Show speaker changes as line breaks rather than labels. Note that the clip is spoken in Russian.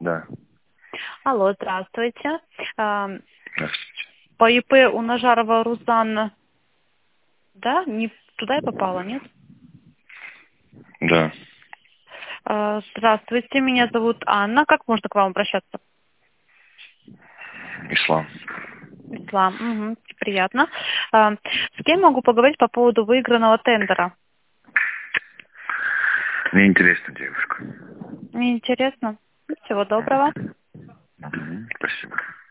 Да.
Алло, здравствуйте.
Здравствуйте.
По ИП Унажарова Рузанна, да? Не туда я попала, нет?
Да.
Здравствуйте, меня зовут Анна. Как можно к вам обращаться?
Ислам.
Ислам. Угу, приятно. С кем могу поговорить по поводу выигранного тендера?
Мне интересно, девушка.
Мне интересно. Всего доброго.
Спасибо.